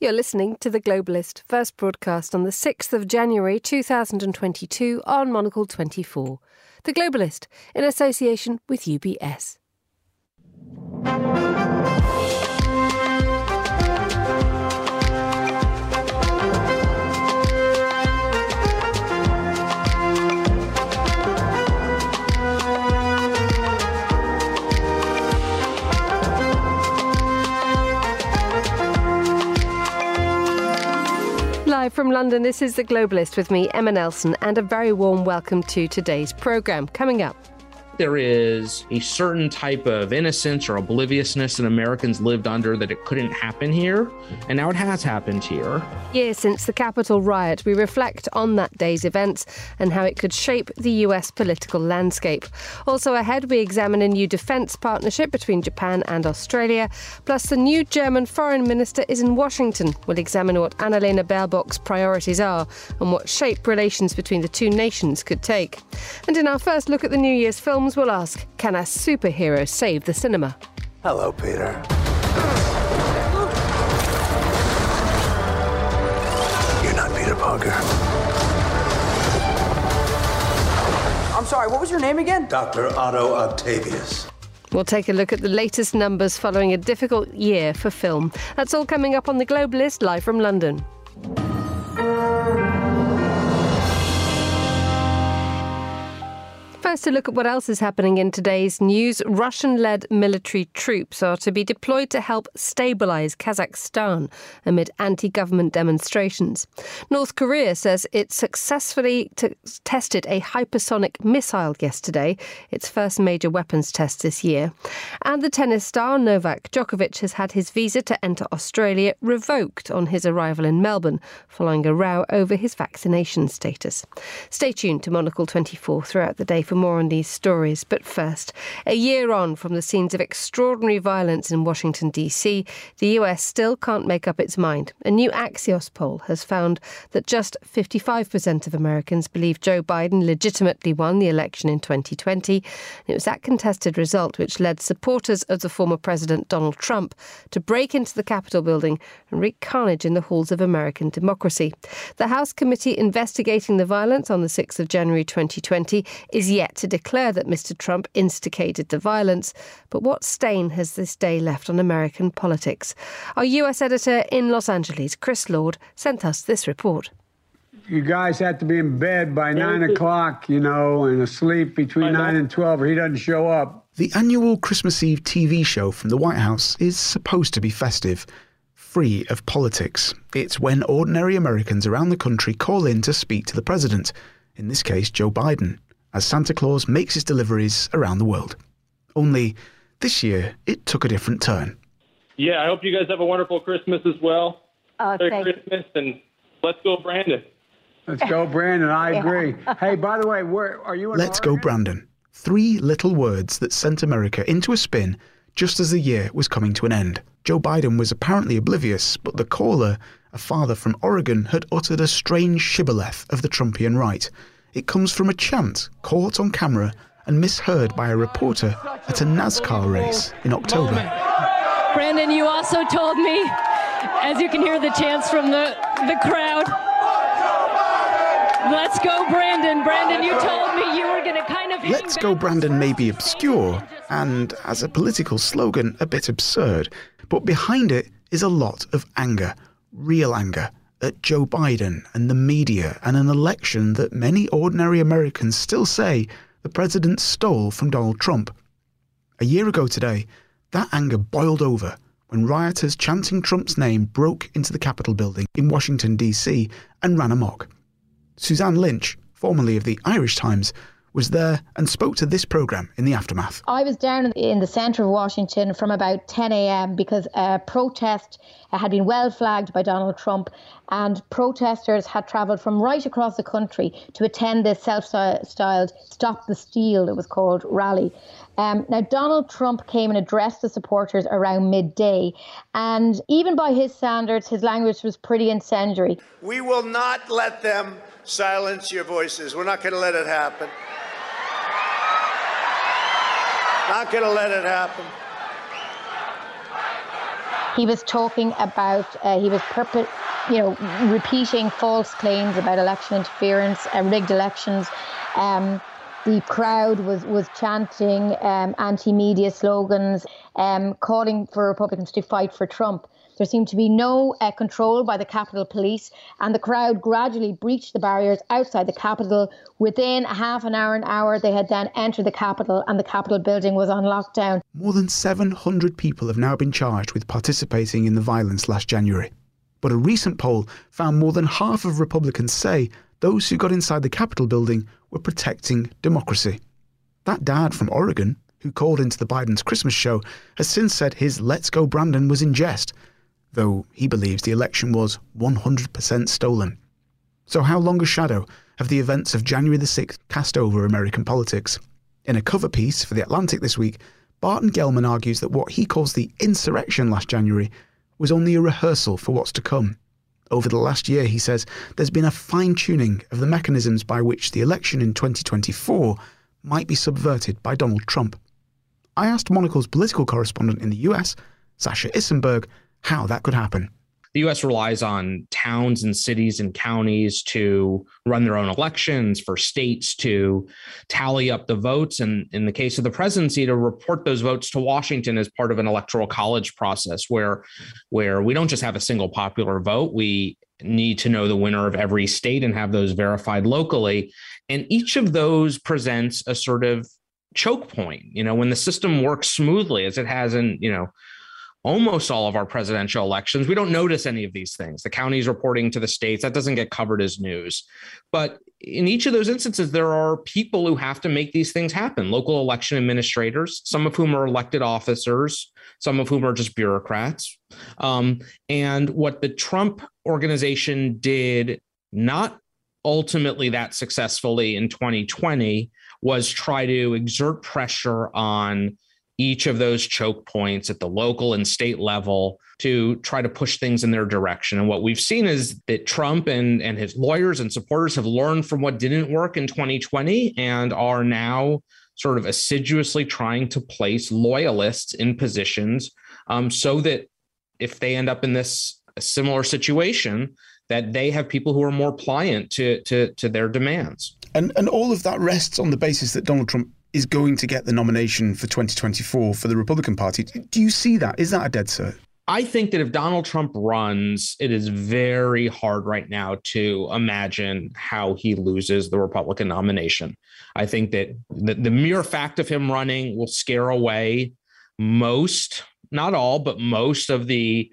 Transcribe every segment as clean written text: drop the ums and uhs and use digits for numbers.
You're listening to The Globalist, first broadcast on the 6th of January 2022 on Monocle 24. The Globalist, in association with UBS. Live from London, this is The Globalist with me, Emma Nelson, and a very warm welcome to today's programme. Coming up. There is a certain type of innocence or obliviousness that Americans lived under that it couldn't happen here, and now it has happened here. Years since the Capitol riot, we reflect on that day's events and how it could shape the US political landscape. Also ahead, we examine a new defence partnership between Japan and Australia, plus the new German foreign minister is in Washington. We'll examine what Annalena Baerbock's priorities are and what shape relations between the two nations could take. And in our first look at the New Year's films, we'll ask, can a superhero save the cinema? Hello, Peter. You're not Peter Parker. I'm sorry, what was your name again? Dr. Otto Octavius. We'll take a look at the latest numbers following a difficult year for film. That's all coming up on The Globalist, live from London. First, to look at what else is happening in today's news. Russian-led military troops are to be deployed to help stabilise Kazakhstan amid anti-government demonstrations. North Korea says it successfully tested a hypersonic missile yesterday, its first major weapons test this year. And the tennis star Novak Djokovic has had his visa to enter Australia revoked on his arrival in Melbourne, following a row over his vaccination status. Stay tuned to Monocle 24 throughout the day for more on these stories. But first, a year on from the scenes of extraordinary violence in Washington, D.C., the US still can't make up its mind. A new Axios poll has found that just 55% of Americans believe Joe Biden legitimately won the election in 2020. And it was that contested result which led supporters of the former President Donald Trump to break into the Capitol building and wreak carnage in the halls of American democracy. The House committee investigating the violence on the 6th of January 2020 is yet to declare that Mr. Trump instigated the violence. But what stain has this day left on American politics? Our US editor in Los Angeles, Chris Lord, sent us this report. You guys have to be in bed by 9 o'clock, and asleep between 9 and 12 or he doesn't show up. The annual Christmas Eve TV show from the White House is supposed to be festive, free of politics. It's when ordinary Americans around the country call in to speak to the president, in this case Joe Biden, as Santa Claus makes his deliveries around the world. Only this year, it took a different turn. Yeah, I hope you guys have a wonderful Christmas as well. Merry Christmas, and let's go, Brandon. Let's go, Brandon. I agree. Hey, by the way, where are you in Let's Oregon? go, Brandon. 3 little words that sent America into a spin just as the year was coming to an end. Joe Biden was apparently oblivious, but the caller, a father from Oregon, had uttered a strange shibboleth of the Trumpian right. It comes from a chant caught on camera and misheard by a reporter at a NASCAR race in October. Brandon, you also told me, as you can hear the chants from the crowd, let's go, Brandon. Brandon, you told me you were going to kind of... Let's go, Brandon may be obscure and, as a political slogan, a bit absurd. But behind it is a lot of anger, real anger, at Joe Biden and the media and an election that many ordinary Americans still say the president stole from Donald Trump. A year ago today, that anger boiled over when rioters chanting Trump's name broke into the Capitol building in Washington, D.C. and ran amok. Suzanne Lynch, formerly of the Irish Times, was there and spoke to this programme in the aftermath. I was down in the centre of Washington from about 10 a.m. because a protest had been well flagged by Donald Trump, and protesters had travelled from right across the country to attend this self-styled Stop the Steal, it was called, rally. Now, Donald Trump came and addressed the supporters around midday, and even by his standards, his language was pretty incendiary. We will not let them silence your voices. We're not going to let it happen. Not going to let it happen. He was talking about, repeating false claims about election interference, rigged elections. The crowd was chanting anti-media slogans, calling for Republicans to fight for Trump. There seemed to be no control by the Capitol Police, and the crowd gradually breached the barriers outside the Capitol. Within a half an hour, they had then entered the Capitol, and the Capitol building was on lockdown. More than 700 people have now been charged with participating in the violence last January. But a recent poll found more than half of Republicans say those who got inside the Capitol building were protecting democracy. That dad from Oregon, who called into the Biden's Christmas show, has since said his "Let's Go Brandon" was in jest, though he believes the election was 100% stolen. So how long a shadow have the events of January the 6th cast over American politics? In a cover piece for The Atlantic this week, Barton Gellman argues that what he calls the insurrection last January was only a rehearsal for what's to come. Over the last year, he says, there's been a fine-tuning of the mechanisms by which the election in 2024 might be subverted by Donald Trump. I asked Monocle's political correspondent in the US, Sasha Issenberg, how that could happen. The U.S. relies on towns and cities and counties to run their own elections, for states to tally up the votes, and in the case of the presidency, to report those votes to Washington as part of an electoral college process where we don't just have a single popular vote. We need to know the winner of every state and have those verified locally. And each of those presents a sort of choke point. When the system works smoothly, as it has in, almost all of our presidential elections, we don't notice any of these things. The counties reporting to the states, that doesn't get covered as news. But in each of those instances, there are people who have to make these things happen. Local election administrators, some of whom are elected officers, some of whom are just bureaucrats. And what the Trump organization did, not ultimately that successfully in 2020, was try to exert pressure on each of those choke points at the local and state level to try to push things in their direction. And what we've seen is that Trump and his lawyers and supporters have learned from what didn't work in 2020 and are now sort of assiduously trying to place loyalists in positions so that if they end up in this similar situation, that they have people who are more pliant to their demands. And all of that rests on the basis that Donald Trump is going to get the nomination for 2024 for the Republican Party. Do you see that? Is that a dead cert? I think that if Donald Trump runs, it is very hard right now to imagine how he loses the Republican nomination. I think that the mere fact of him running will scare away most, not all, but most of the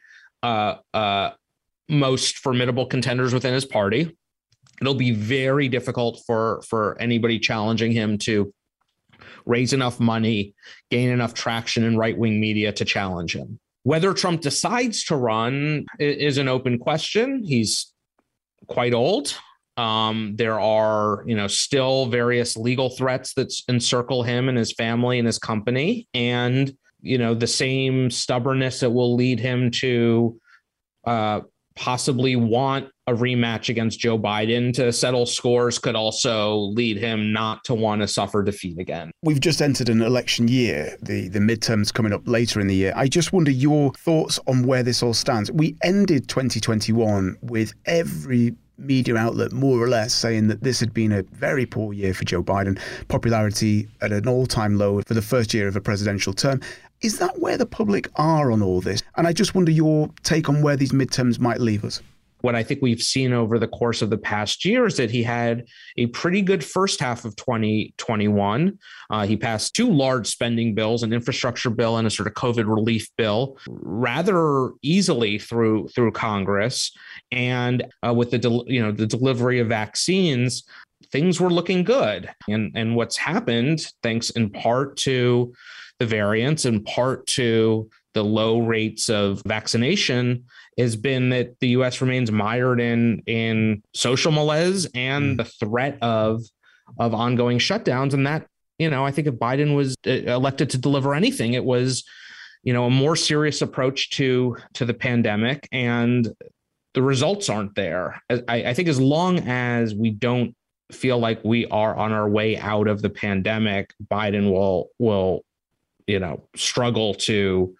most formidable contenders within his party. It'll be very difficult for anybody challenging him to raise enough money, gain enough traction in right-wing media to challenge him. Whether Trump decides to run is an open question. He's quite old. There are, still various legal threats that encircle him and his family and his company. And, the same stubbornness that will lead him to possibly want a rematch against Joe Biden to settle scores could also lead him not to want to suffer defeat again. We've just entered an election year, the midterms coming up later in the year. I just wonder your thoughts on where this all stands. We ended 2021 with every media outlet more or less saying that this had been a very poor year for Joe Biden, popularity at an all-time low for the first year of a presidential term. Is that where the public are on all this? And I just wonder your take on where these midterms might leave us. What I think we've seen over the course of the past year is that he had a pretty good first half of 2021. He passed two large spending bills, an infrastructure bill and a sort of COVID relief bill, rather easily through Congress. And with the delivery of vaccines, things were looking good. And what's happened, thanks in part to the variants, in part to the low rates of vaccination, has been that the U.S. remains mired in social malaise and the threat of ongoing shutdowns. And that, I think if Biden was elected to deliver anything, it was, a more serious approach to the pandemic, and the results aren't there. I think as long as we don't feel like we are on our way out of the pandemic, Biden will struggle to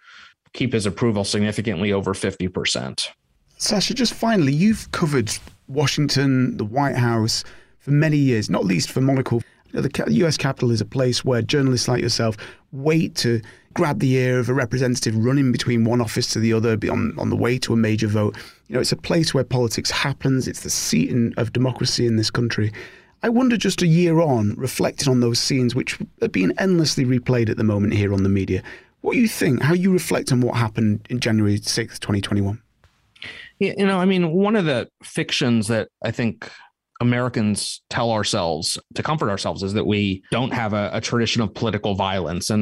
keep his approval significantly over 50%. Sasha, just finally, you've covered Washington, the White House for many years, not least for Monocle. The US Capitol is a place where journalists like yourself wait to grab the ear of a representative running between one office to the other on the way to a major vote. It's a place where politics happens. It's the seat of democracy in this country. I wonder, just a year on, reflecting on those scenes which are being endlessly replayed at the moment here on the media, what you think, how you reflect on what happened in January 6th, 2021? Yeah, one of the fictions that I think Americans tell ourselves to comfort ourselves is that we don't have a tradition of political violence.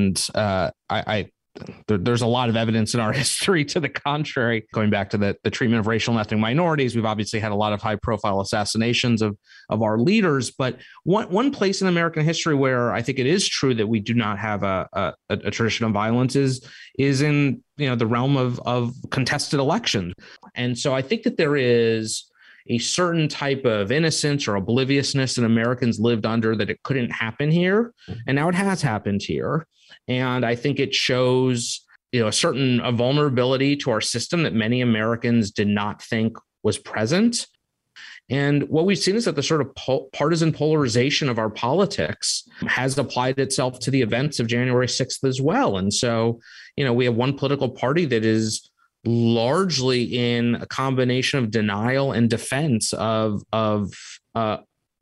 There's a lot of evidence in our history to the contrary, going back to the treatment of racial and ethnic minorities. We've obviously had a lot of high profile assassinations of our leaders. But one place in American history where I think it is true that we do not have a tradition of violence is in the realm of contested elections. And so I think that there is a certain type of innocence or obliviousness that Americans lived under that it couldn't happen here. And now it has happened here. And I think it shows, a certain vulnerability to our system that many Americans did not think was present. And what we've seen is that the sort of partisan polarization of our politics has applied itself to the events of January 6th as well. And so, we have one political party that is largely in a combination of denial and defense of the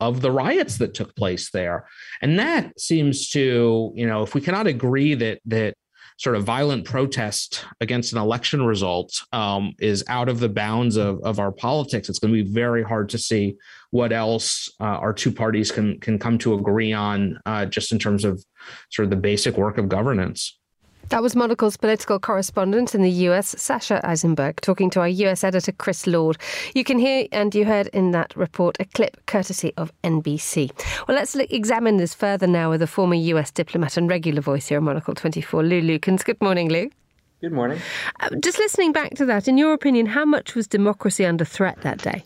riots that took place there. And that seems to, if we cannot agree that sort of violent protest against an election result is out of the bounds of our politics, it's going to be very hard to see what else our two parties can come to agree on just in terms of sort of the basic work of governance. That was Monocle's political correspondent in the US, Sasha Eisenberg, talking to our US editor, Chris Lord. You can hear, and you heard in that report, a clip courtesy of NBC. Well, let's examine this further now with a former US diplomat and regular voice here on Monocle 24, Lou Lukens. Good morning, Lou. Good morning. Just listening back to that, in your opinion, how much was democracy under threat that day?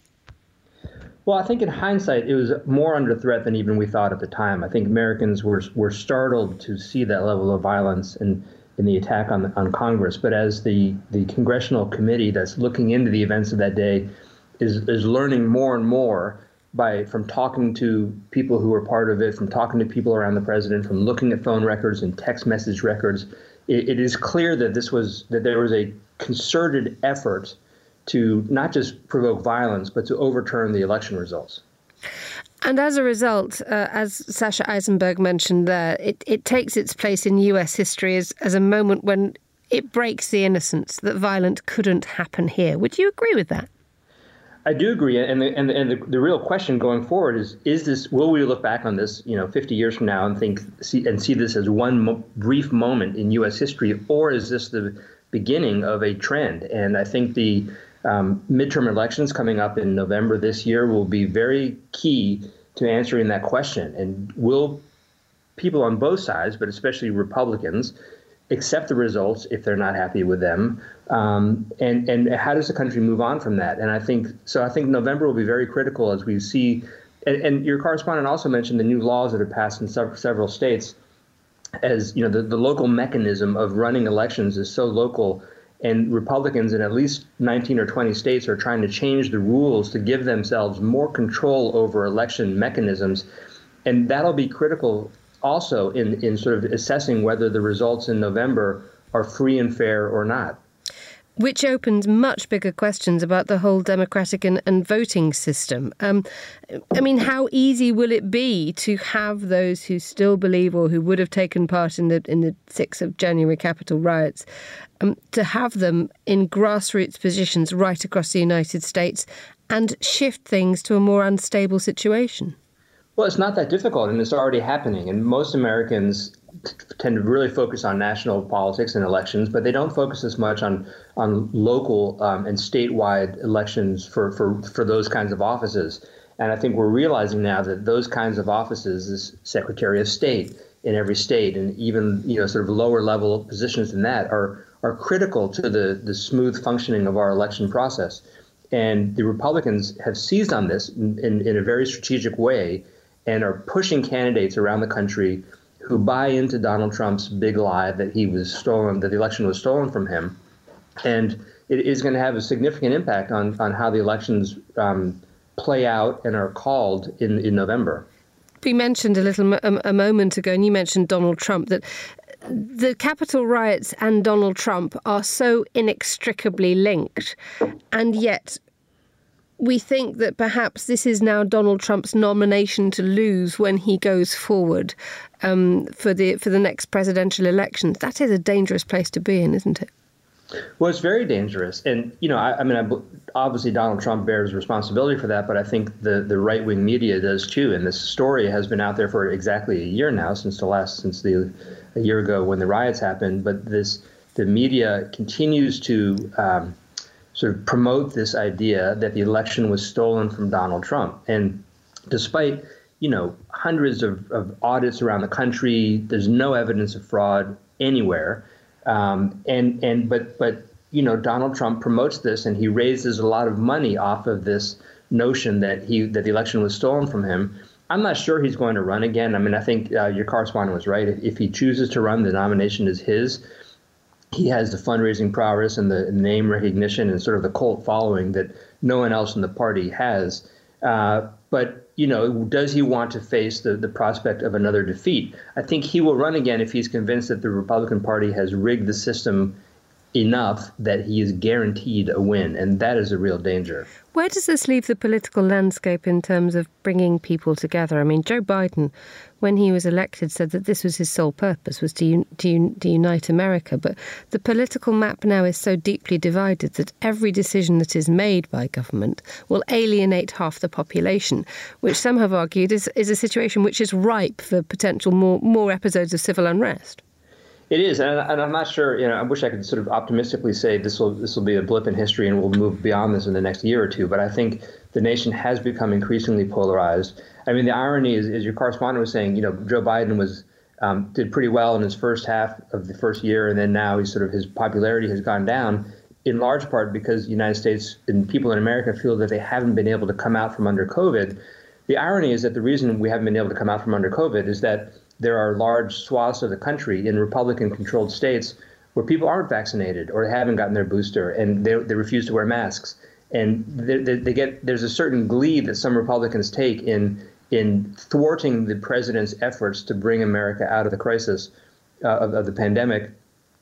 Well, I think in hindsight, it was more under threat than even we thought at the time. I think Americans were startled to see that level of violence in the attack on Congress. But as the congressional committee that's looking into the events of that day is learning more and more from talking to people who were part of it, from talking to people around the president, from looking at phone records and text message records, it is clear that there was a concerted effort to not just provoke violence, but to overturn the election results. And as a result, as Sasha Eisenberg mentioned there, it takes its place in US history as a moment when it breaks the innocence that violence couldn't happen here. Would you agree with that? I do agree. And the real question going forward is this, will we look back on this, 50 years from now and see this as one brief moment in US history, or is this the beginning of a trend? And I think the midterm elections coming up in November this year will be very key to answering that question. And will people on both sides, but especially Republicans, accept the results if they're not happy with them? And how does the country move on from that? And I think November will be very critical as we see. And your correspondent also mentioned the new laws that have passed in several states. As the local mechanism of running elections is so local. And Republicans in at least 19 or 20 states are trying to change the rules to give themselves more control over election mechanisms. And that'll be critical also in sort of assessing whether the results in November are free and fair or not. Which opens much bigger questions about the whole democratic and voting system. How easy will it be to have those who still believe or who would have taken part in the 6th of January Capitol riots, to have them in grassroots positions right across the United States and shift things to a more unstable situation? Well, it's not that difficult, and it's already happening. And most Americans tend to really focus on national politics and elections, but they don't focus as much on local and statewide elections for those kinds of offices. And I think we're realizing now that those kinds of offices, as Secretary of State in every state, and even sort of lower level positions than that, are critical to the smooth functioning of our election process. And the Republicans have seized on this in a very strategic way and are pushing candidates around the country who buy into Donald Trump's big lie that he was stolen, that the election was stolen from him. And it is going to have a significant impact on how the elections play out and are called in November. We mentioned a moment ago, and you mentioned Donald Trump, that the Capitol riots and Donald Trump are so inextricably linked, and yet we think that perhaps this is now Donald Trump's nomination to lose when he goes forward for the next presidential elections. That is a dangerous place to be in, isn't it? Well, it's very dangerous. And, obviously Donald Trump bears responsibility for that, but I think the right-wing media does too. And this story has been out there for exactly a year now, since a year ago when the riots happened. But the media continues to sort of promote this idea that the election was stolen from Donald Trump. And despite, hundreds of audits around the country, there's no evidence of fraud anywhere. But Donald Trump promotes this, and he raises a lot of money off of this notion that the election was stolen from him. I'm not sure he's going to run again. I think your correspondent was right. If he chooses to run, the nomination is his. He has the fundraising prowess and the name recognition and sort of the cult following that no one else in the party has. But does he want to face the prospect of another defeat? I think he will run again if he's convinced that the Republican Party has rigged the system enough that he is guaranteed a win. And that is a real danger. Where does this leave the political landscape in terms of bringing people together? Joe Biden, when he was elected, said that this was his sole purpose, was to unite America. But the political map now is so deeply divided that every decision that is made by government will alienate half the population, which some have argued is a situation which is ripe for potential more episodes of civil unrest. It is, and I'm not sure. I wish I could sort of optimistically say this will be a blip in history and we'll move beyond this in the next year or two. But I think the nation has become increasingly polarized. The irony is, as your correspondent was saying, Joe Biden did pretty well in his first half of the first year, and then now his popularity has gone down, in large part because the United States and people in America feel that they haven't been able to come out from under COVID. The irony is that the reason we haven't been able to come out from under COVID is that there are large swaths of the country in Republican-controlled states where people aren't vaccinated or haven't gotten their booster, and they refuse to wear masks. And there's a certain glee that some Republicans take in thwarting the president's efforts to bring America out of the crisis of the pandemic,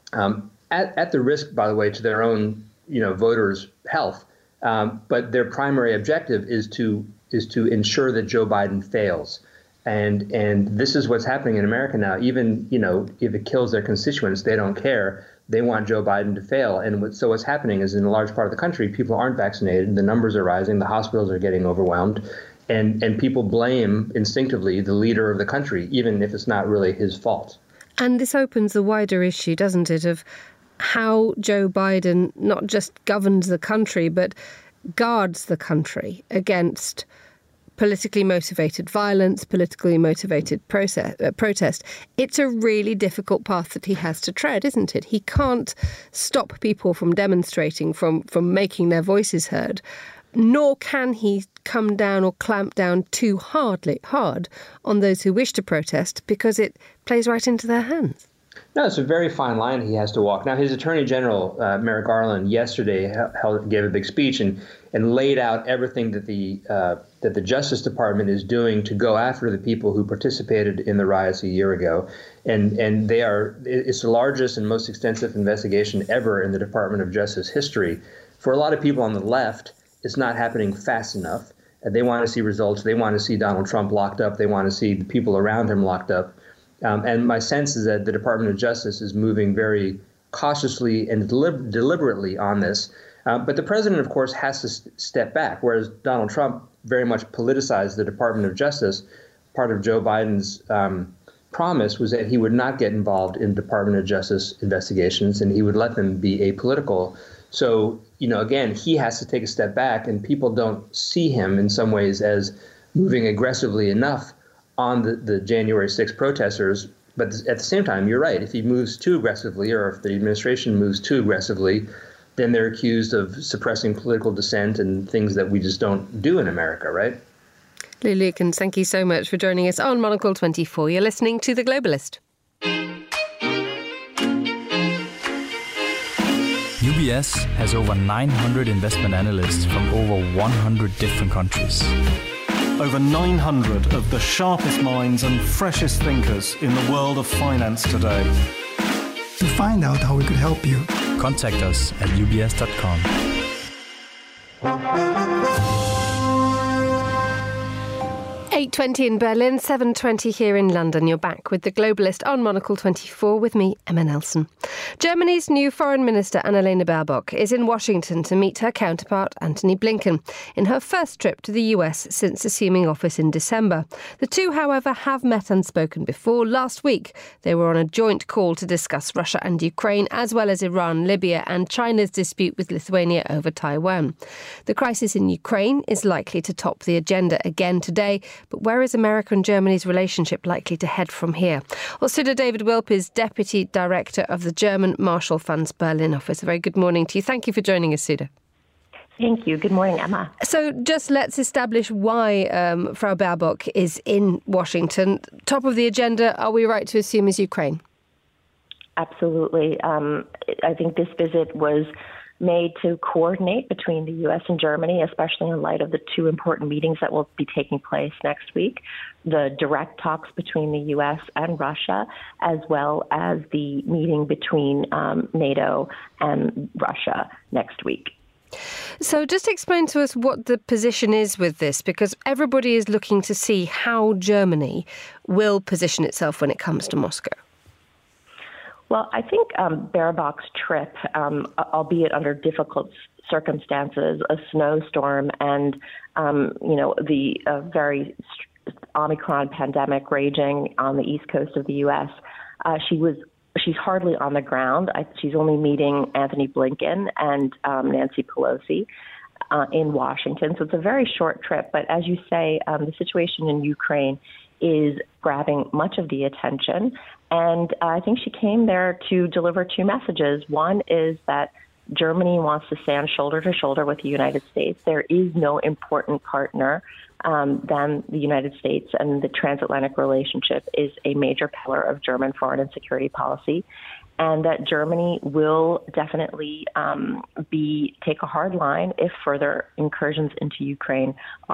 at the risk, by the way, to their own voters' health. But their primary objective is to ensure that Joe Biden fails. And this is what's happening in America now. Even, if it kills their constituents, they don't care. They want Joe Biden to fail. And so what's happening is in a large part of the country, people aren't vaccinated. The numbers are rising. The hospitals are getting overwhelmed. And people blame instinctively the leader of the country, even if it's not really his fault. And this opens a wider issue, doesn't it, of how Joe Biden not just governs the country, but guards the country against politically motivated violence, politically motivated protest. It's a really difficult path that he has to tread, isn't it? He can't stop people from demonstrating, from making their voices heard, nor can he come down or clamp down too hard on those who wish to protest, because it plays right into their hands. No, it's a very fine line he has to walk. Now, his Attorney General, Merrick Garland, yesterday gave a big speech and laid out everything that the Justice Department is doing to go after the people who participated in the riots a year ago. And it's the largest and most extensive investigation ever in the Department of Justice history. For a lot of people on the left, it's not happening fast enough. They want to see results. They want to see Donald Trump locked up. They want to see the people around him locked up. And my sense is that the Department of Justice is moving very cautiously and deliberately on this. But the president, of course, has to step back, whereas Donald Trump very much politicized the Department of Justice. Part of Joe Biden's promise was that he would not get involved in Department of Justice investigations and he would let them be apolitical. So, again, he has to take a step back, and people don't see him in some ways as moving aggressively enough on the January 6th protesters. But at the same time, you're right. If he moves too aggressively, or if the administration moves too aggressively, then they're accused of suppressing political dissent and things that we just don't do in America, right? Lou Lukens, thank you so much for joining us on Monocle 24. You're listening to The Globalist. UBS has over 900 investment analysts from over 100 different countries. Over 900 of the sharpest minds and freshest thinkers in the world of finance today. To find out how we could help you, contact us at ubs.com. 8:20 in Berlin, 7:20 here in London. You're back with The Globalist on Monocle 24 with me, Emma Nelson. Germany's new Foreign Minister, Annalena Baerbock, is in Washington to meet her counterpart, Antony Blinken, in her first trip to the US since assuming office in December. The two, however, have met and spoken before. Last week, they were on a joint call to discuss Russia and Ukraine, as well as Iran, Libya and China's dispute with Lithuania over Taiwan. The crisis in Ukraine is likely to top the agenda again today. But where is America and Germany's relationship likely to head from here? Well, Suda David Wilp is Deputy Director of the German Marshall Fund's Berlin office. A very good morning to you. Thank you for joining us, Suda. Thank you. Good morning, Emma. So just let's establish why Frau Baerbock is in Washington. Top of the agenda, are we right to assume, is Ukraine? Absolutely. I think this visit was made to coordinate between the U.S. and Germany, especially in light of the two important meetings that will be taking place next week, the direct talks between the U.S. and Russia, as well as the meeting between NATO and Russia next week. So just explain to us what the position is with this, because everybody is looking to see how Germany will position itself when it comes to Moscow. Well, I think Baerbock's trip, albeit under difficult circumstances, a snowstorm and, the very Omicron pandemic raging on the East Coast of the U.S., she's hardly on the ground. She's only meeting Antony Blinken and Nancy Pelosi in Washington. So it's a very short trip. But as you say, the situation in Ukraine is grabbing much of the attention. And I think she came there to deliver two messages. One is that Germany wants to stand shoulder to shoulder with the United States. There is no important partner than the United States, and the transatlantic relationship is a major pillar of German foreign and security policy. And that Germany will definitely take a hard line if further incursions into Ukraine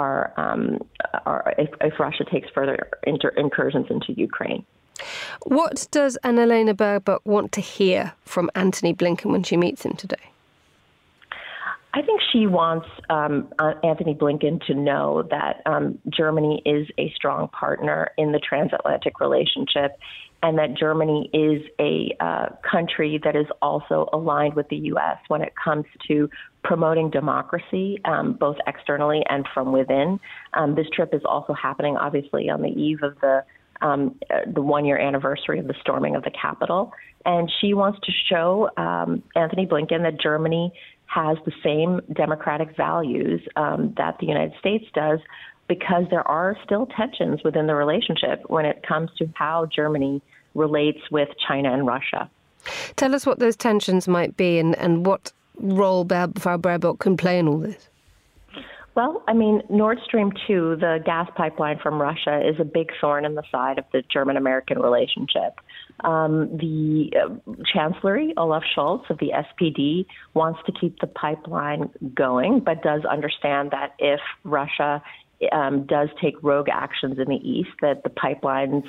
if Russia takes further incursions into Ukraine. What does Annalena Baerbock want to hear from Antony Blinken when she meets him today? I think she wants Antony Blinken to know that Germany is a strong partner in the transatlantic relationship, and that Germany is a country that is also aligned with the U.S. when it comes to promoting democracy, both externally and from within. This trip is also happening, obviously, on the eve of the one-year anniversary of the storming of the Capitol. And she wants to show Antony Blinken that Germany has the same democratic values that the United States does, because there are still tensions within the relationship when it comes to how Germany relates with China and Russia. Tell us what those tensions might be and what role Frau Baerbock can play in all this. Well, I mean, Nord Stream 2, the gas pipeline from Russia, is a big thorn in the side of the German-American relationship. The Chancellery, Olaf Scholz of the SPD, wants to keep the pipeline going, but does understand that if Russia does take rogue actions in the east, that the pipeline's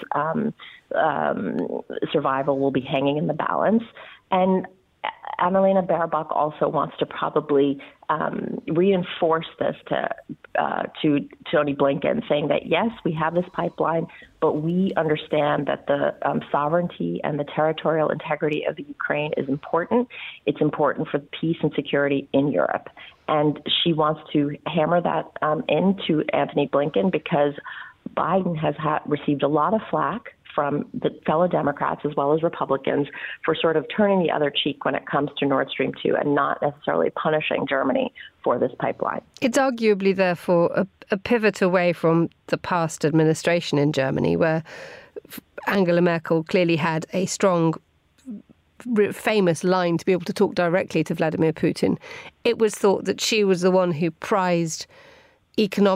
survival will be hanging in the balance. And Annalena Baerbock also wants to probably reinforce this to Tony Blinken, saying that, yes, we have this pipeline, but we understand that the sovereignty and the territorial integrity of the Ukraine is important. It's important for peace and security in Europe. And she wants to hammer that into Antony Blinken, because Biden has received a lot of flack from the fellow Democrats as well as Republicans for sort of turning the other cheek when it comes to Nord Stream 2 and not necessarily punishing Germany for this pipeline. It's arguably, therefore, a pivot away from the past administration in Germany, where Angela Merkel clearly had a strong, famous line to be able to talk directly to Vladimir Putin. It was thought that she was the one who prized economic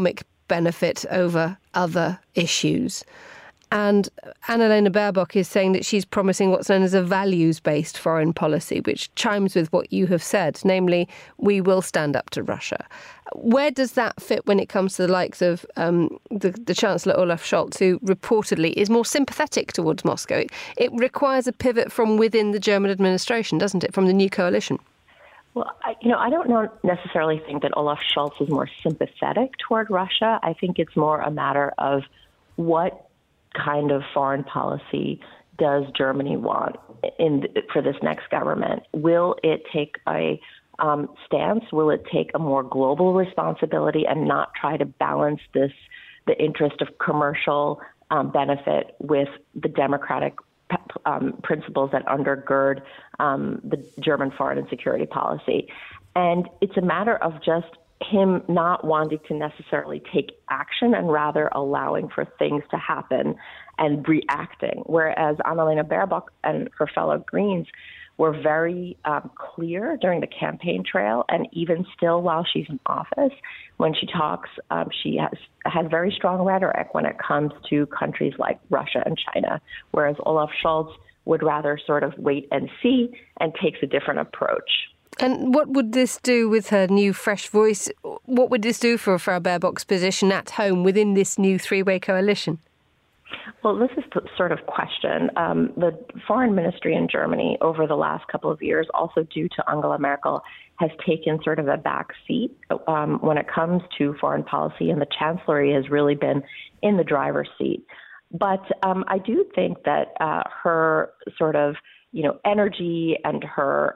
benefit over other issues. And Annalena Baerbock is saying that she's promising what's known as a values-based foreign policy, which chimes with what you have said, namely, we will stand up to Russia. Where does that fit when it comes to the likes of the Chancellor Olaf Scholz, who reportedly is more sympathetic towards Moscow? It requires a pivot from within the German administration, doesn't it, from the new coalition? Well, I don't necessarily think that Olaf Scholz is more sympathetic toward Russia. I think it's more a matter of what kind of foreign policy does Germany want for this next government? Will it take a stance? Will it take a more global responsibility and not try to balance the interest of commercial benefit with the democratic principles that undergird the German foreign and security policy? And it's a matter of just him not wanting to necessarily take action and rather allowing for things to happen and reacting. Whereas Annalena Baerbock and her fellow Greens were very clear during the campaign trail, and even still while she's in office, when she talks, she has very strong rhetoric when it comes to countries like Russia and China, whereas Olaf Scholz would rather sort of wait and see and takes a different approach. And what would this do with her new fresh voice? What would this do for Frau Baerbock's position at home within this new three-way coalition? Well, this is the sort of question. The foreign ministry in Germany over the last couple of years, also due to Angela Merkel, has taken sort of a back seat when it comes to foreign policy, and the chancellery has really been in the driver's seat. But I do think that her sort of energy and her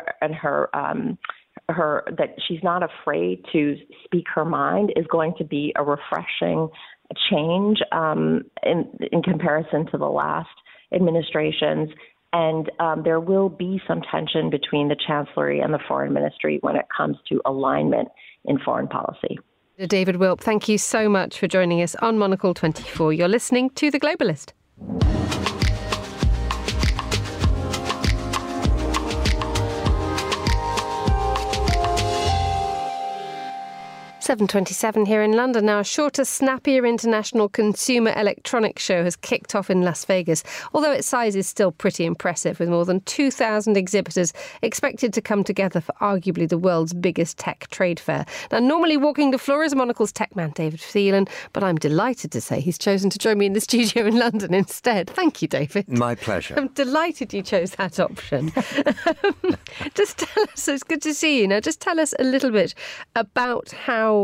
that she's not afraid to speak her mind is going to be a refreshing change in comparison to the last administrations. And there will be some tension between the Chancellery and the Foreign Ministry when it comes to alignment in foreign policy. David Wilp, thank you so much for joining us on Monocle 24. You're listening to The Globalist. 7:27 here in London. Now, a shorter, snappier international consumer electronics show has kicked off in Las Vegas, although its size is still pretty impressive, with more than 2,000 exhibitors expected to come together for arguably the world's biggest tech trade fair. Now, normally walking the floor is Monocle's tech man, David Phelan, but I'm delighted to say he's chosen to join me in the studio in London instead. Thank you, David. My pleasure. I'm delighted you chose that option. Just tell us, it's good to see you. Now, just tell us a little bit about how,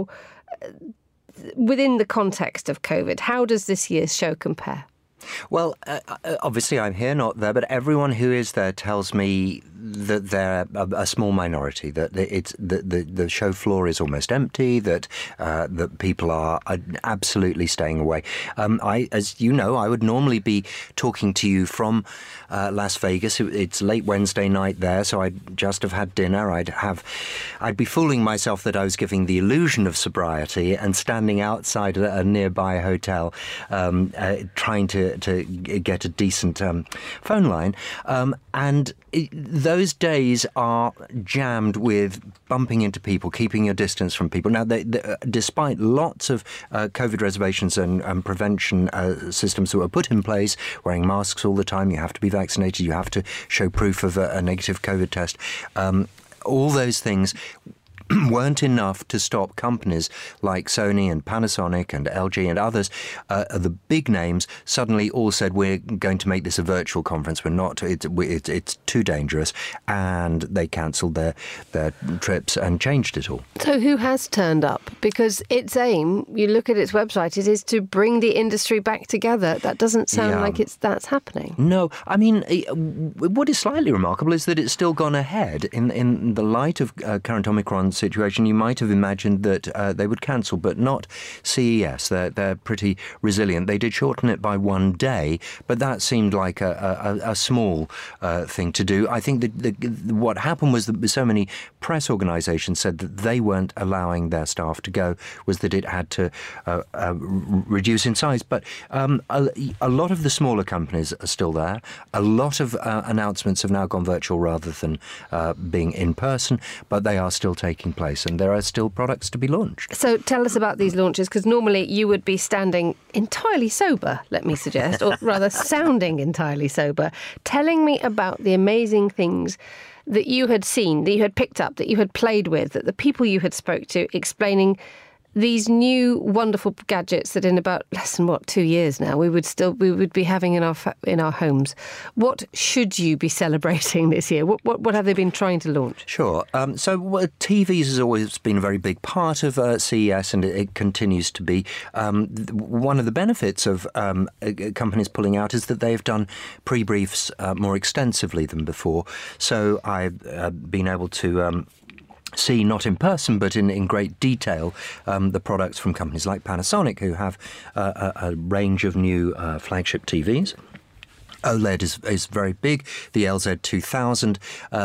within the context of COVID, how does this year's show compare? Well, obviously I'm here, not there, but everyone who is there tells me that they're a small minority, that the show floor is almost empty, that people are absolutely staying away. As you know, I would normally be talking to you from Las Vegas. It's late Wednesday night there, so I'd just have had dinner. I'd be fooling myself that I was giving the illusion of sobriety and standing outside a nearby hotel, trying to get a decent phone line. And those days are jammed with bumping into people, keeping your distance from people. Now, despite lots of COVID reservations and prevention systems that were put in place, wearing masks all the time, you have to be vaccinated, you have to show proof of a negative COVID test, all those things weren't enough to stop companies like Sony and Panasonic and LG and others, the big names, suddenly all said, we're going to make this a virtual conference. We're not. It's too dangerous. And they cancelled their trips and changed it all. So who has turned up? Because its aim, you look at its website, it is to bring the industry back together. That doesn't sound like that's happening. No. I mean, what is slightly remarkable is that it's still gone ahead. In the light of current Omicron situation, you might have imagined that they would cancel, but not CES. They're pretty resilient. They did shorten it by one day, but that seemed like a small thing to do. I think that what happened was that so many press organisations said that they weren't allowing their staff to go, was that it had to reduce in size. But a lot of the smaller companies are still there. A lot of announcements have now gone virtual rather than being in person, but they are still taking taking place, and there are still products to be launched. So tell us about these launches, because normally you would be standing entirely sober, let me suggest, or rather sounding entirely sober, telling me about the amazing things that you had seen, that you had picked up, that you had played with, that the people you had spoke to, explaining these new wonderful gadgets that in about less than 2 years now we would be having in our homes. What should you be celebrating this year? What have they been trying to launch? Sure. So TVs has always been a very big part of CES, and it continues to be. One of the benefits of companies pulling out is that they've done pre-briefs more extensively than before. So I've been able to see, not in person, but in great detail, the products from companies like Panasonic, who have a range of new flagship TVs. OLED is very big. The LZ2000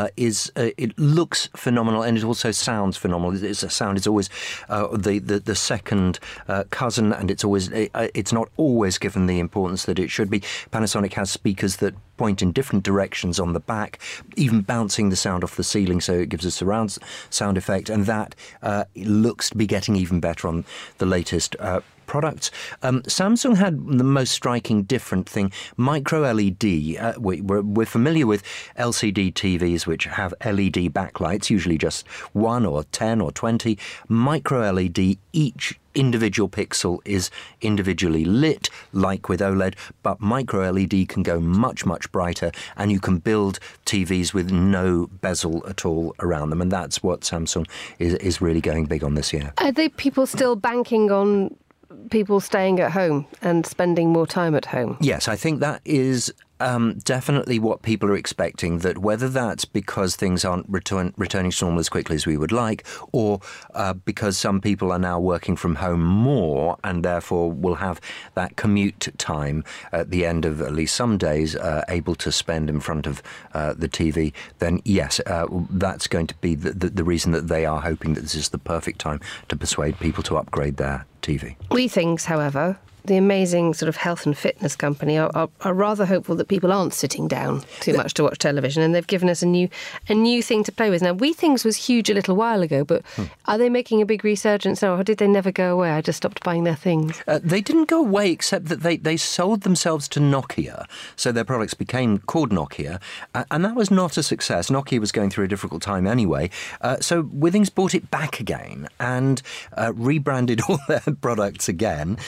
it looks phenomenal, and it also sounds phenomenal. Sound is always the second cousin, and it's not always given the importance that it should be. Panasonic has speakers that point in different directions on the back, even bouncing the sound off the ceiling, so it gives a surround sound effect, and that looks to be getting even better on the latest products. Samsung had the most striking different thing, micro LED. We're familiar with LCD TVs which have LED backlights, usually just 1 or 10 or 20. Micro LED, each individual pixel is individually lit, like with OLED, but micro LED can go much, much brighter, and you can build TVs with no bezel at all around them, and that's what Samsung is really going big on this year. Are they people still banking on people staying at home and spending more time at home? Yes, I think that is definitely what people are expecting, that whether that's because things aren't returning to normal as quickly as we would like, or because some people are now working from home more and therefore will have that commute time at the end of at least some days able to spend in front of the TV, then yes, that's going to be the reason that they are hoping that this is the perfect time to persuade people to upgrade their TV. WeThings, however, the amazing sort of health and fitness company, are rather hopeful that people aren't sitting down too much to watch television, and they've given us a new thing to play with. Now, WeThings was huge a little while ago, but are they making a big resurgence now, or did they never go away? I just stopped buying their things. They didn't go away, except that they sold themselves to Nokia, so their products became called Nokia, and that was not a success. Nokia was going through a difficult time anyway, so WeThings bought it back again and rebranded all their products again,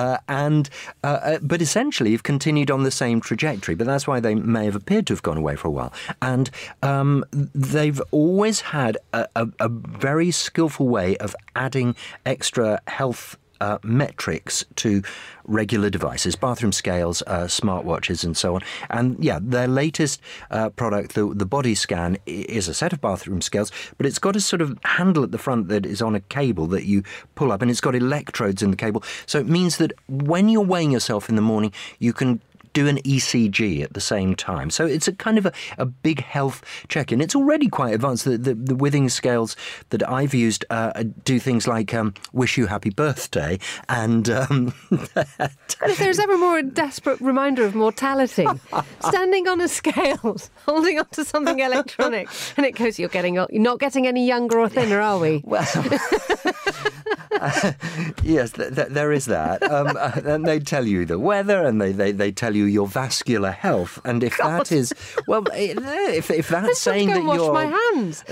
but essentially have continued on the same trajectory. But that's why they may have appeared to have gone away for a while. And they've always had a very skillful way of adding extra health metrics to regular devices, bathroom scales, smartwatches, and so on. And yeah, their latest product, the Body Scan, is a set of bathroom scales, but it's got a sort of handle at the front that is on a cable that you pull up, and it's got electrodes in the cable. So it means that when you're weighing yourself in the morning, you can do an ECG at the same time. So it's a kind of a big health check-in. It's already quite advanced. The WeThings scales that I've used do things like wish you happy birthday, and and if there's ever more a desperate reminder of mortality, standing on a scale, holding on to something electronic, and it goes, you're not getting any younger or thinner, are we? Well, yes, there is that. And they tell you the weather, and they tell you your vascular health, and if that is, well, if that's saying that you're... wash my hands.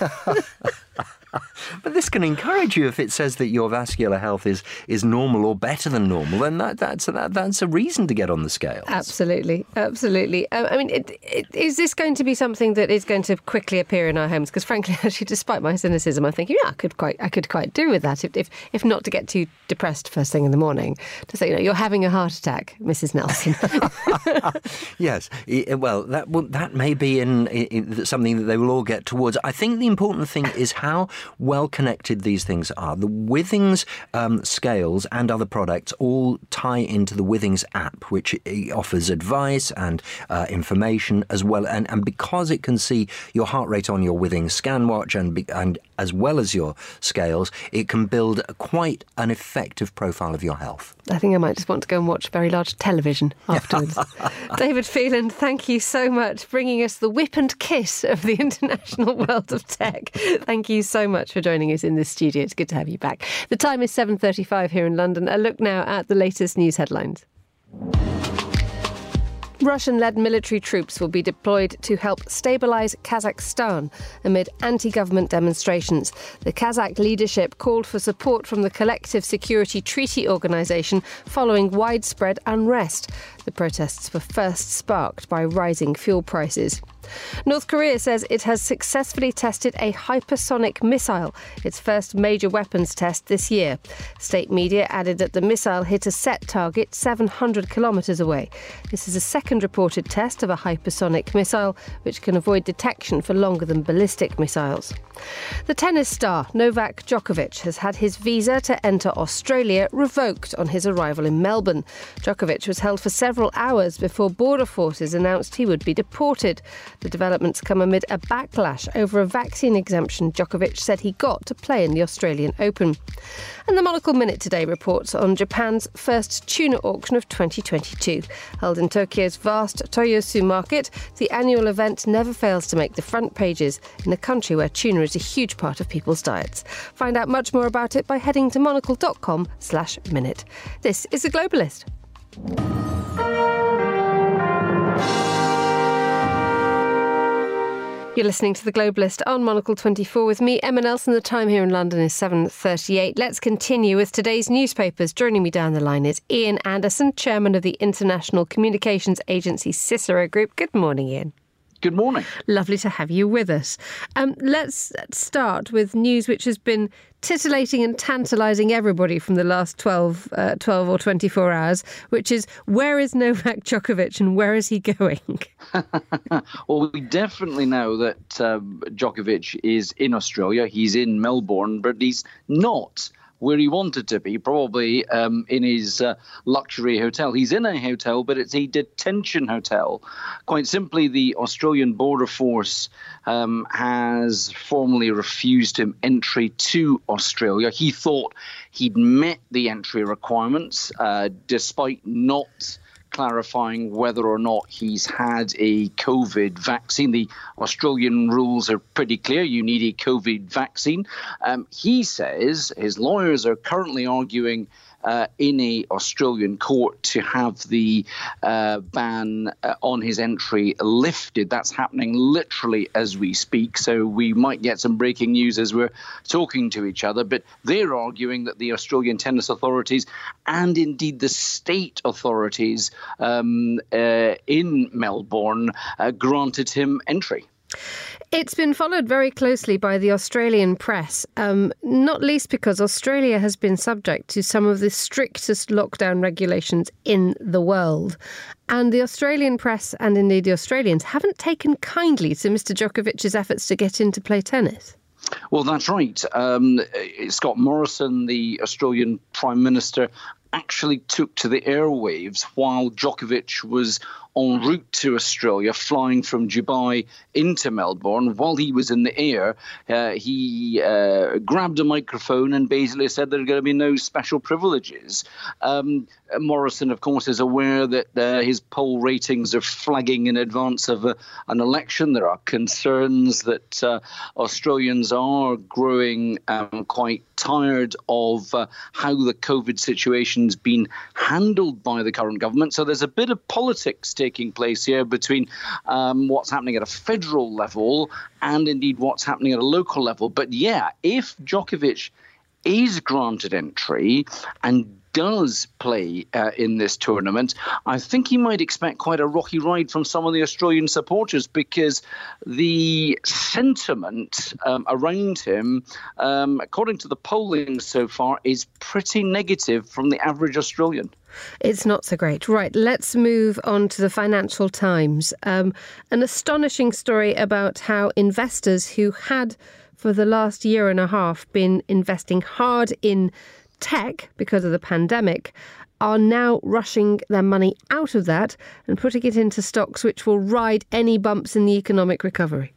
But this can encourage you if it says that your vascular health is normal or better than normal, then that's a reason to get on the scale. Absolutely, absolutely. I mean, is this going to be something that is going to quickly appear in our homes? Because frankly, actually, despite my cynicism, I'm thinking, I could quite do with that if not to get too depressed first thing in the morning. To say, you're having a heart attack, Mrs. Nelson. Yes, well, that may be in something that they will all get towards. I think the important thing is how well connected these things are. The WeThings scales and other products all tie into the WeThings app, which offers advice and information as well. And because it can see your heart rate on your WeThings scan watch and as well as your scales, it can build quite an effective profile of your health. I think I might just want to go and watch very large television afterwards. David Phelan, thank you so much, bringing us the whip and kiss of the international world of tech. Thank you so much for joining us in this studio. It's good to have you back. The time is 7:35 here in London. A look now at the latest news headlines. Russian-led military troops will be deployed to help stabilise Kazakhstan amid anti-government demonstrations. The Kazakh leadership called for support from the Collective Security Treaty Organisation following widespread unrest. The protests were first sparked by rising fuel prices. North Korea says it has successfully tested a hypersonic missile, its first major weapons test this year. State media added that the missile hit a set target 700 kilometres away. This is a second reported test of a hypersonic missile, which can avoid detection for longer than ballistic missiles. The tennis star Novak Djokovic has had his visa to enter Australia revoked on his arrival in Melbourne. Djokovic was held for several hours before border forces announced he would be deported. The developments come amid a backlash over a vaccine exemption Djokovic said he got to play in the Australian Open. And the Monocle Minute today reports on Japan's first tuna auction of 2022. Held in Tokyo's vast Toyosu market, the annual event never fails to make the front pages in a country where tuna is a huge part of people's diets. Find out much more about it by heading to monocle.com/minute. This is The Globalist. You're listening to The Globalist on Monocle 24 with me, Emma Nelson. The time here in London is 7:38. Let's continue with today's newspapers. Joining me down the line is Ian Anderson, chairman of the international communications agency Cicero Group. Good morning, Ian. Good morning. Lovely to have you with us. Let's start with news which has been titillating and tantalising everybody from the last 12 or 24 hours, which is, where is Novak Djokovic and where is he going? Well, we definitely know that Djokovic is in Australia. He's in Melbourne, but he's not where he wanted to be, probably in his luxury hotel. He's in a hotel, but it's a detention hotel. Quite simply, the Australian Border Force has formally refused him entry to Australia. He thought he'd met the entry requirements, despite not clarifying whether or not he's had a COVID vaccine. The Australian rules are pretty clear. You need a COVID vaccine. He says his lawyers are currently arguing in a Australian court to have the ban on his entry lifted. That's happening literally as we speak, so we might get some breaking news as we're talking to each other. But they're arguing that the Australian tennis authorities and indeed the state authorities in Melbourne granted him entry. It's been followed very closely by the Australian press, not least because Australia has been subject to some of the strictest lockdown regulations in the world. And the Australian press and indeed the Australians haven't taken kindly to Mr. Djokovic's efforts to get in to play tennis. Well, that's right. Scott Morrison, the Australian Prime Minister, actually took to the airwaves while Djokovic was en route to Australia, flying from Dubai into Melbourne. While he was in the air, he grabbed a microphone and basically said there are going to be no special privileges. Morrison, of course, is aware that his poll ratings are flagging in advance of an election. There are concerns that Australians are growing quite tired of how the COVID situation's been handled by the current government. So there's a bit of politics taking place here between what's happening at a federal level and indeed what's happening at a local level. But yeah, if Djokovic is granted entry and does play in this tournament, I think he might expect quite a rocky ride from some of the Australian supporters, because the sentiment around him, according to the polling so far, is pretty negative from the average Australian. It's not so great. Right, let's move on to the Financial Times. An astonishing story about how investors who had, for the last year and a half, been investing hard in tech because of the pandemic, are now rushing their money out of that and putting it into stocks which will ride any bumps in the economic recovery.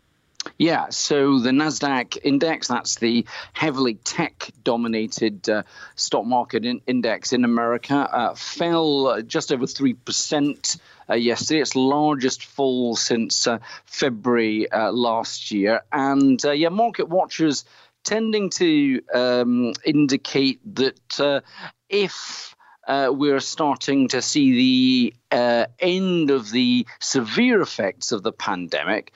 Yeah, so the NASDAQ index, that's the heavily tech-dominated stock market index in America, fell just over 3% yesterday. Its largest fall since February last year. And, market watchers tending to indicate that if we're starting to see the end of the severe effects of the pandemic,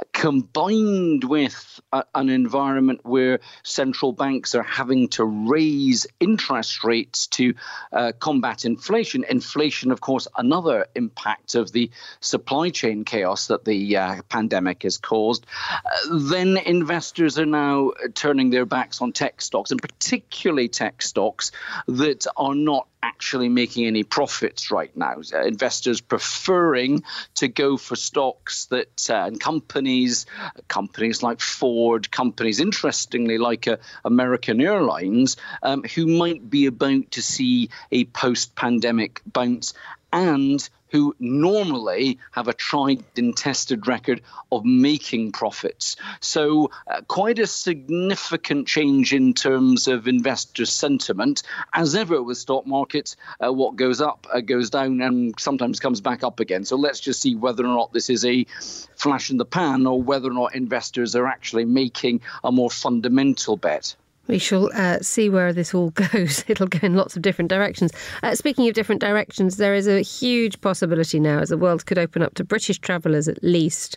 combined with an environment where central banks are having to raise interest rates to combat inflation. Inflation, of course, another impact of the supply chain chaos that the pandemic has caused. Then investors are now turning their backs on tech stocks, and particularly tech stocks that are not actually making any profits right now. Investors preferring to go for stocks that and companies like Ford, companies interestingly like American Airlines, who might be about to see a post-pandemic bounce and who normally have a tried and tested record of making profits. So quite a significant change in terms of investor sentiment. As ever with stock markets, what goes up goes down and sometimes comes back up again. So let's just see whether or not this is a flash in the pan or whether or not investors are actually making a more fundamental bet. We shall see where this all goes. It'll go in lots of different directions. Speaking of different directions, there is a huge possibility now as the world could open up to British travellers at least,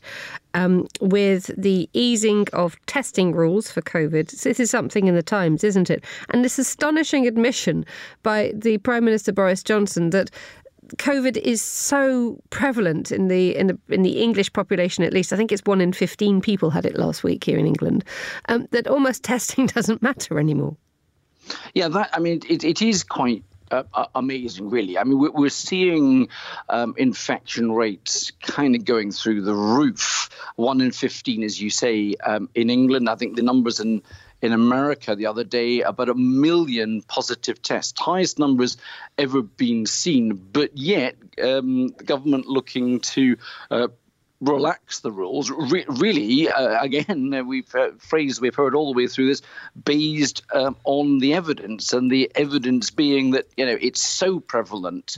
with the easing of testing rules for COVID. So this is something in the Times, isn't it? And this astonishing admission by the Prime Minister Boris Johnson that COVID is so prevalent in the English population, at least. I think it's 1 in 15 people had it last week here in England, that almost testing doesn't matter anymore. Yeah, it is quite amazing, really. I mean, we're seeing infection rates kind of going through the roof. 1 in 15, as you say, in England. I think the numbers in America the other day, about 1 million positive tests, highest numbers ever been seen. But yet, the government looking to relax the rules. Really, again, phrase we've heard all the way through this, based on the evidence, and the evidence being that it's so prevalent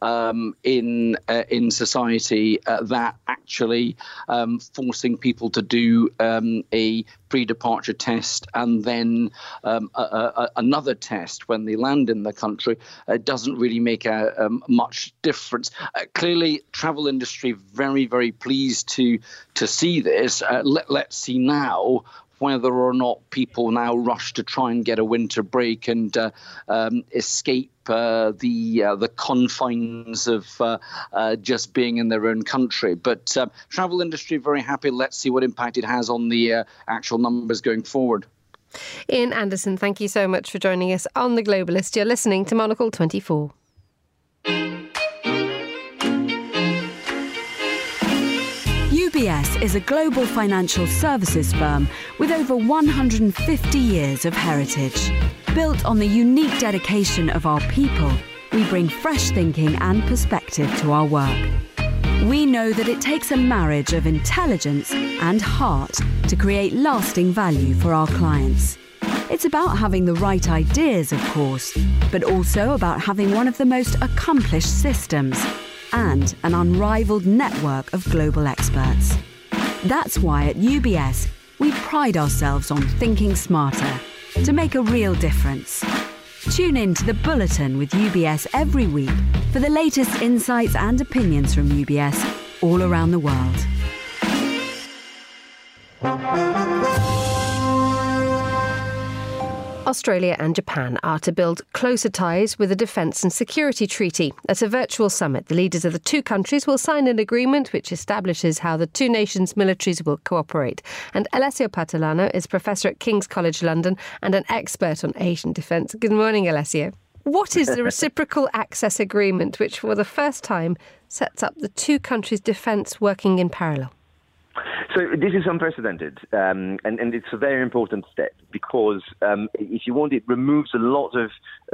in society that actually forcing people to do a pre-departure test and then another test when they land in the country doesn't really make much difference. Clearly, travel industry very, very pleased to see this. Let's see now whether or not people now rush to try and get a winter break and escape the confines of just being in their own country. But travel industry very happy. Let's see what impact it has on the actual numbers going forward. Ian Anderson, thank you so much for joining us on The Globalist. You're listening to Monocle 24. UBS is a global financial services firm with over 150 years of heritage. Built on the unique dedication of our people, we bring fresh thinking and perspective to our work. We know that it takes a marriage of intelligence and heart to create lasting value for our clients. It's about having the right ideas, of course, but also about having one of the most accomplished systems and an unrivaled network of global experts. That's why at UBS, we pride ourselves on thinking smarter to make a real difference. Tune in to The Bulletin with UBS every week for the latest insights and opinions from UBS all around the world. Australia and Japan are to build closer ties with a defence and security treaty. At a virtual summit, the leaders of the two countries will sign an agreement which establishes how the two nations' militaries will cooperate. And Alessio Patolano is Professor at King's College London and an expert on Asian defence. Good morning, Alessio. What is the Reciprocal Access Agreement, which for the first time sets up the two countries' defence working in parallel? So this is unprecedented, and it's a very important step because, if you want, it removes a lot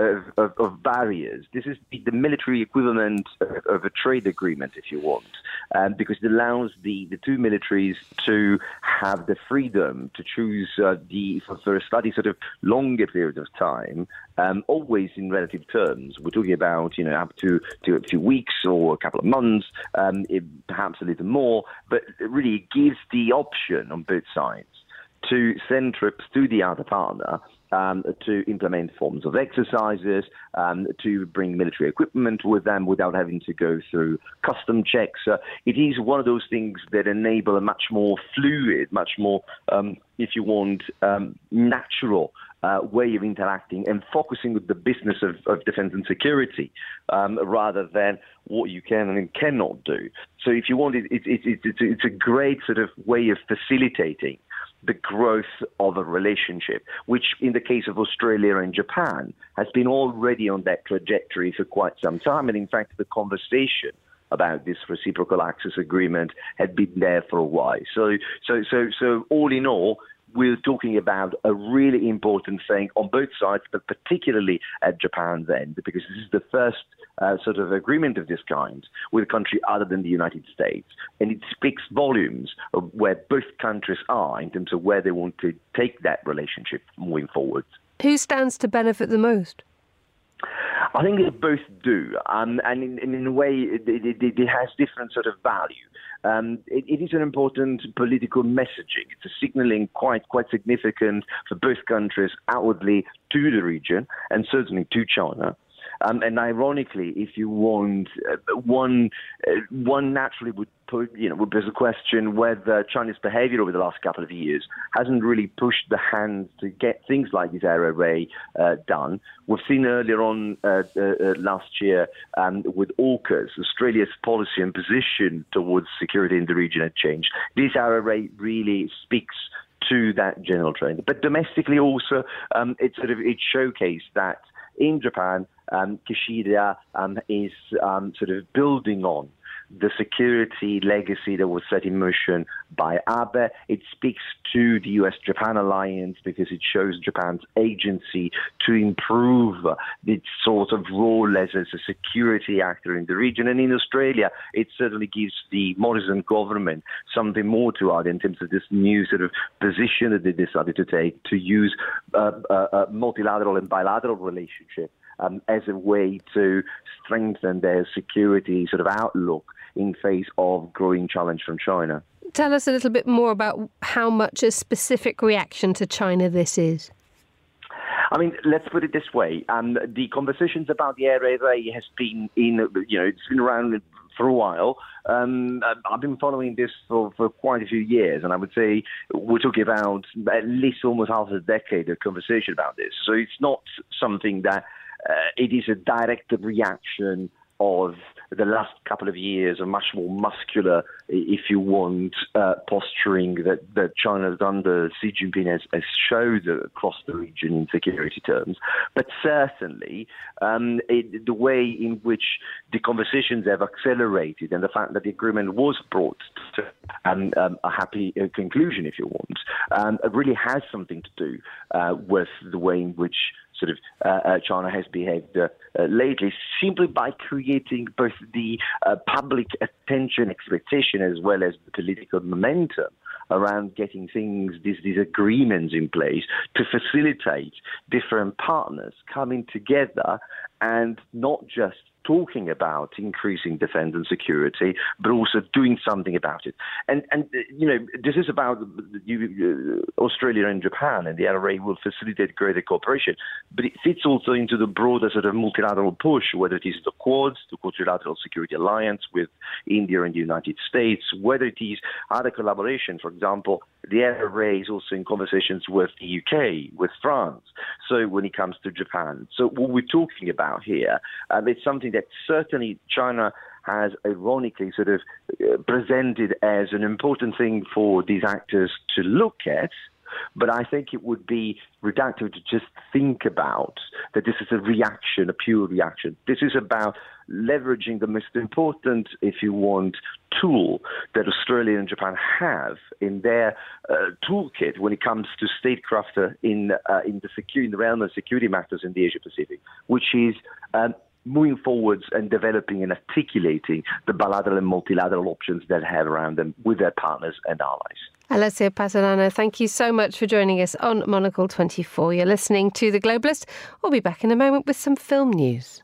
of barriers. This is the military equivalent of a trade agreement, if you want. because it allows the two militaries to have the freedom to choose for a slightly sort of longer period of time, always in relative terms. We're talking about, up to a few weeks or a couple of months, perhaps a little more, but really it gives the option on both sides to send troops to the other partner to implement forms of exercises, to bring military equipment with them without having to go through custom checks. It is one of those things that enable a much more fluid, much more, if you want, natural way of interacting and focusing with the business of defense and security rather than what you can and cannot do. So if you want, it's a great sort of way of facilitating the growth of a relationship, which in the case of Australia and Japan has been already on that trajectory for quite some time. And in fact, the conversation about this reciprocal access agreement had been there for a while. So all in all, we're talking about a really important thing on both sides, but particularly at Japan's end, because this is the first sort of agreement of this kind with a country other than the United States. And it speaks volumes of where both countries are in terms of where they want to take that relationship moving forward. Who stands to benefit the most? I think they both do, and in a way, it has different sort of value. It is an important political messaging. It's a signaling quite significant for both countries outwardly to the region and certainly to China. And ironically, if you want, one naturally would there's a question whether China's behavior over the last couple of years hasn't really pushed the hands to get things like this air array done. We've seen earlier on last year with AUKUS, Australia's policy and position towards security in the region had changed. This air array really speaks to that general trend. But domestically also, it showcased that in Japan, Kishida is sort of building on the security legacy that was set in motion by Abe. It speaks to the US-Japan alliance because it shows Japan's agency to improve its sort of role as a security actor in the region. And in Australia, it certainly gives the Morrison government something more to add in terms of this new sort of position that they decided to take to use a multilateral and bilateral relationship as a way to strengthen their security sort of outlook in face of growing challenge from China. Tell us a little bit more about how much a specific reaction to China this is. I mean, let's put it this way. The conversations about the air array has been it's been around for a while. I've been following this for quite a few years, and I would say we're talking about at least almost half a decade of conversation about this. So it's not something that it is a direct reaction of the last couple of years, a much more muscular, if you want, posturing that China under Xi Jinping has showed across the region in security terms. But certainly, the way in which the conversations have accelerated and the fact that the agreement was brought to a happy conclusion, if you want, really has something to do with the way in which sort of China has behaved lately, simply by creating both the public attention expectation as well as the political momentum around getting these agreements in place to facilitate different partners coming together and not just talking about increasing defense and security, but also doing something about it. And this is about Australia and Japan, and the LRA will facilitate greater cooperation. But it fits also into the broader sort of multilateral push, whether it is the Quads, the Quadrilateral Security Alliance with India and the United States, whether it is other collaboration. For example, the LRA is also in conversations with the UK, with France. So when it comes to Japan. So what we're talking about here, it's something that certainly China has ironically sort of presented as an important thing for these actors to look at. But I think it would be reductive to just think about that this is a reaction, a pure reaction. This is about leveraging the most important, if you want, tool that Australia and Japan have in their toolkit when it comes to statecraft in the realm of security matters in the Asia Pacific, which is moving forwards and developing and articulating the bilateral and multilateral options that they have around them with their partners and allies. Alessio Patalano, thank you so much for joining us on Monocle 24. You're listening to The Globalist. We'll be back in a moment with some film news.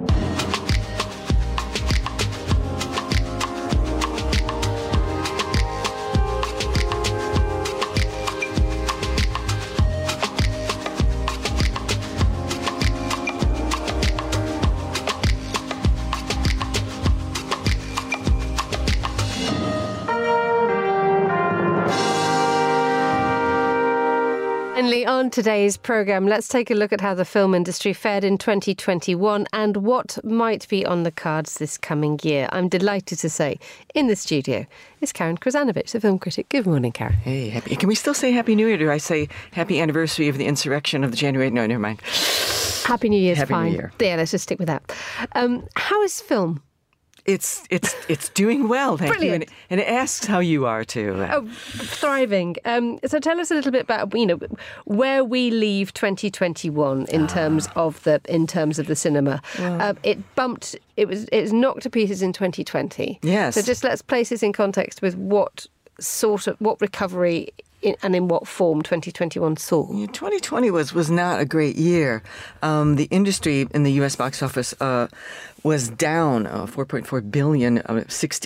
On today's programme, let's take a look at how the film industry fared in 2021 and what might be on the cards this coming year. I'm delighted to say, in the studio is Karen Krasanovic, the film critic. Good morning, Karen. Hey, can we still say Happy New Year, or do I say Happy Anniversary of the Insurrection of the January? No, never mind. Happy New Year's Happy fine. New Year. Yeah, let's just stick with that. How is film? It's doing well, thank you, and it asks how you are too. Thriving. So tell us a little bit about where we leave 2021 in terms of the cinema. Wow. It was knocked to pieces in 2020. Yes. So just let's place this in context with what recovery and in what form 2021 saw. 2020 was not a great year. The industry in the U.S. box office was down $4.4 billion, from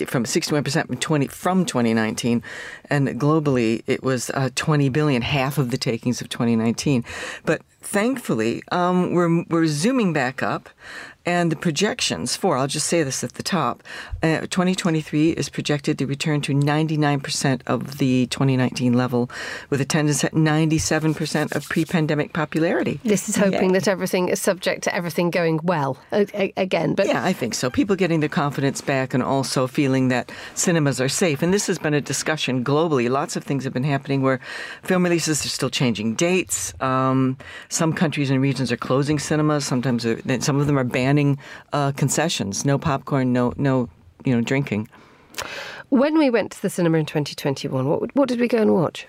61% from 2019, and globally it was $20 billion, half of the takings of 2019. But thankfully, we're zooming back up. And the projections I'll just say this at the top, 2023 is projected to return to 99% of the 2019 level, with attendance at 97% of pre-pandemic popularity. This is hoping that everything is subject to everything going well again. But yeah, I think so. People getting their confidence back and also feeling that cinemas are safe. And this has been a discussion globally. Lots of things have been happening where film releases are still changing dates. Some countries and regions are closing cinemas. Sometimes some of them are banning concessions, no popcorn, no drinking. When we went to the cinema in 2021, what did we go and watch?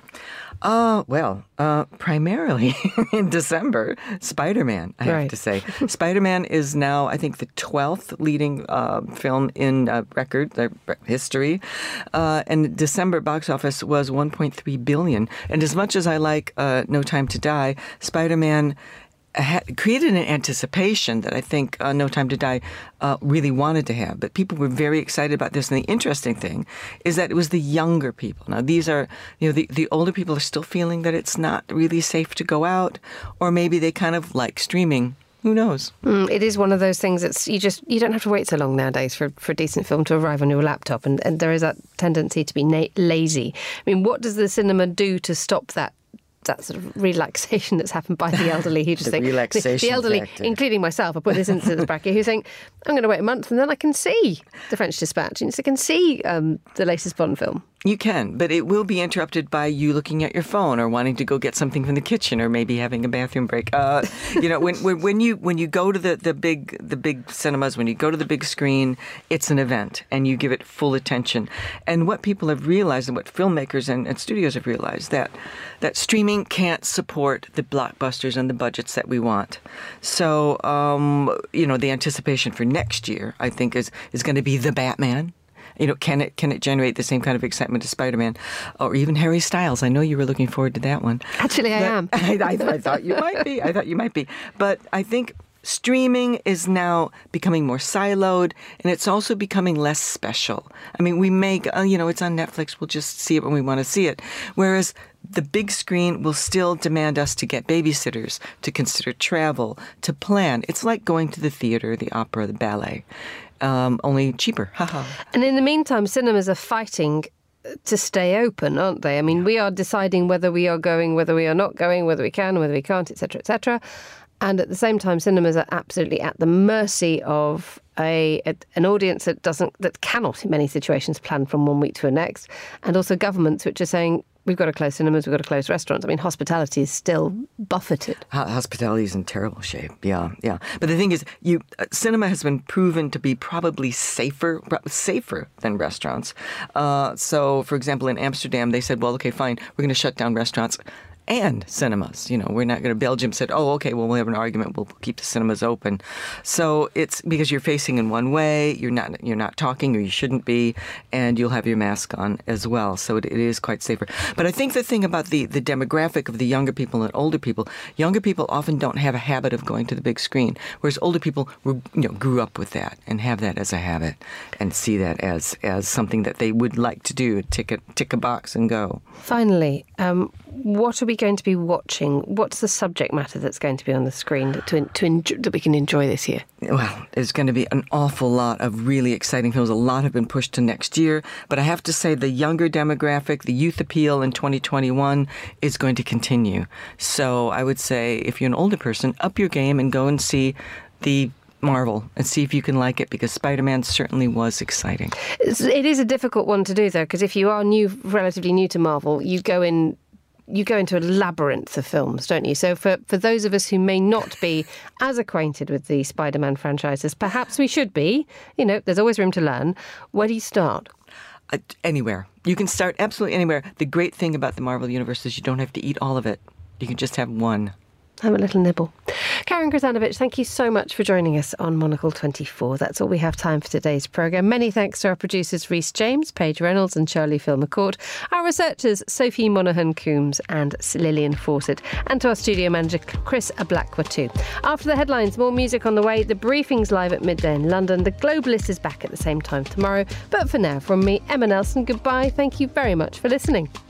Primarily in December, Spider-Man, I have to say. Spider-Man is now, I think, the 12th leading film in record history. And December box office was $1.3 billion. And as much as I like No Time to Die, Spider-Man created an anticipation that I think No Time to Die really wanted to have. But people were very excited about this. And the interesting thing is that it was the younger people. Now, these are, the older people are still feeling that it's not really safe to go out, or maybe they kind of like streaming. Who knows? It is one of those things that's you don't have to wait so long nowadays for a decent film to arrive on your laptop, and there is that tendency to be lazy. I mean, what does the cinema do to stop that sort of relaxation that's happened by the elderly who just think the elderly, factor. Including myself, I put this into this bracket, who's saying, I'm going to wait a month and then I can see The French Dispatch and I can see the latest Bond film. You can, but it will be interrupted by you looking at your phone or wanting to go get something from the kitchen or maybe having a bathroom break. When you go to the big cinemas, when you go to the big screen, it's an event and you give it full attention. And what people have realized, and what filmmakers and studios have realized, that streaming can't support the blockbusters and the budgets that we want. So the anticipation for next year, I think, is going to be The Batman. Can it generate the same kind of excitement as Spider-Man or even Harry Styles? I know you were looking forward to that one. Actually, I am. I thought you might be. But I think streaming is now becoming more siloed, and it's also becoming less special. I mean, we make, it's on Netflix. We'll just see it when we want to see it. Whereas the big screen will still demand us to get babysitters, to consider travel, to plan. It's like going to the theater, the opera, the ballet. Only cheaper. And in the meantime, cinemas are fighting to stay open, aren't they? I mean, we are deciding whether we are going, whether we are not going, whether we can, whether we can't, etc., etc. And at the same time, cinemas are absolutely at the mercy of an audience that cannot, in many situations, plan from one week to the next, and also governments which are saying, we've got to close cinemas, we've got to close restaurants. I mean, hospitality is still buffeted. Hospitality is in terrible shape, yeah. But the thing is, cinema has been proven to be probably safer than restaurants. So, for example, in Amsterdam, they said, well, okay, fine, we're going to shut down restaurants. and cinemas. We're not going to. Belgium said, "Oh, okay, well, we'll have an argument. We'll keep the cinemas open." So it's because you're facing in one way. You're not talking, or you shouldn't be, and you'll have your mask on as well. So it is quite safer. But I think the thing about the demographic of the younger people and older people often don't have a habit of going to the big screen, whereas older people grew up with that and have that as a habit and see that as something that they would like to do, tick a box and go. Finally, what are we going to be watching? What's the subject matter that's going to be on the screen that we can enjoy this year? Well, there's going to be an awful lot of really exciting films. A lot have been pushed to next year, but I have to say the younger demographic, the youth appeal in 2021 is going to continue. So I would say if you're an older person, up your game and go and see the Marvel and see if you can like it, because Spider-Man certainly was exciting. It is a difficult one to do, though, because if you are relatively new to Marvel, you go into a labyrinth of films, don't you? So for those of us who may not be as acquainted with the Spider-Man franchises, perhaps we should be. There's always room to learn. Where do you start? Anywhere. You can start absolutely anywhere. The great thing about the Marvel Universe is you don't have to eat all of it. You can just have one. Have a little nibble. Karen Krzanovich, thank you so much for joining us on Monocle 24. That's all we have time for today's programme. Many thanks to our producers Rhys James, Paige Reynolds and Charlie Phil McCourt, our researchers Sophie Monaghan-Coombs and Lillian Fawcett, and to our studio manager Chris Ablakwa too. After the headlines, more music on the way. The briefing's live at midday in London. The Globalist is back at the same time tomorrow. But for now, from me, Emma Nelson, goodbye. Thank you very much for listening.